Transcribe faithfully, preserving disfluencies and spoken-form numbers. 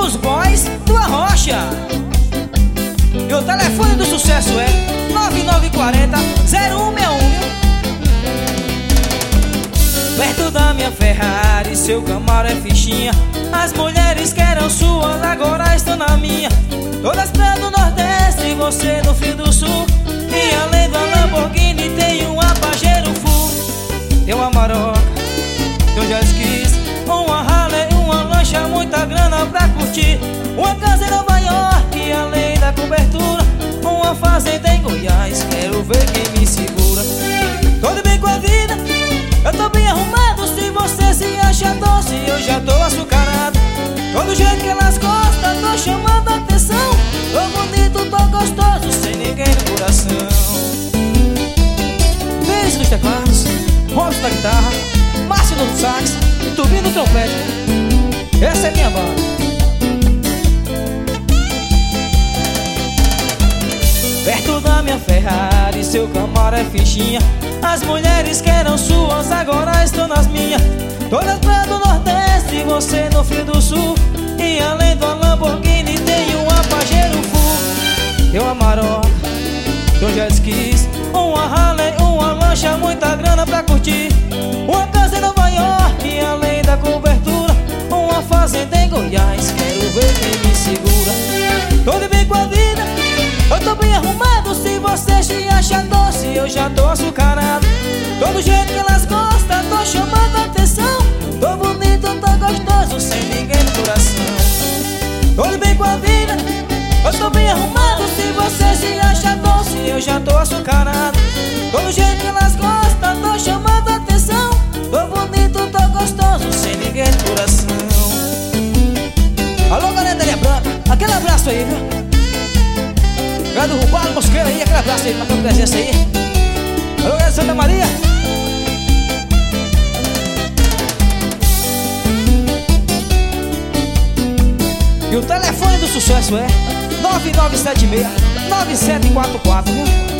os boys do Arrocha. E o telefone do sucesso é nove nove quatro zero um seis um. Perto da minha Ferrari, seu Camaro é fichinha. As mulheres que eram suas agora estão na minha. Todas pra do Nordeste e você no Fio do Sul. E além da Lamborghini tem uma Pajero Full. Tem uma Maroca, tem um jet skis, uma Harley, uma lancha, muita grana pra curtir. Uma casa em Nova York e além da cobertura, uma fazenda em Goiás, quero ver quem me segura. Tô bem com a vida, eu tô bem arrumado. Se você se acha doce, eu já tô açucarado. Todo jeito que elas gostam, tô chamando a atenção. Tô bonito, tô gostoso, sem ninguém no coração. Deise dos teclados, Robson da guitarra, Márcio no sax, Tubinho no trompete. Essa é minha banda. Perto da minha Ferrari, seu Camaro é fichinha. As mulheres que eram suas agora estão nas minhas. Todas pra do Nordeste e você no Fio do Sul. E além do Lamborghini tem uma Pajero Full. Tem uma Maroca, tem um jet skis, uma Harley, uma lancha, muita grana pra curtir. Uma casa em Nova York e além da cobertura, uma fazenda em Goiás, quero ver quem me segura. Tô de bem com a vida, eu tô bem arrumado. Se você se acha doce, eu já tô açucarado. Todo jeito que elas gostam, tô chamando a atenção. Tô bonito, tô gostoso, sem ninguém no coração. Tô de bem com a vida, eu tô bem arrumado. Se você se acha doce, eu já tô açucarado. Todo jeito que elas gostam, tô chamando a atenção. Tô bonito, tô gostoso, sem ninguém no coração. Alô, galera da Linha Branca, aquele abraço aí, viu? Galera do Rubalo, Mosqueira aí, aquele abraço aí, marcando presença aí. Alô, galera de Santa Maria. E o telefone do sucesso é nove nove sete seis nove sete quatro quatro, viu?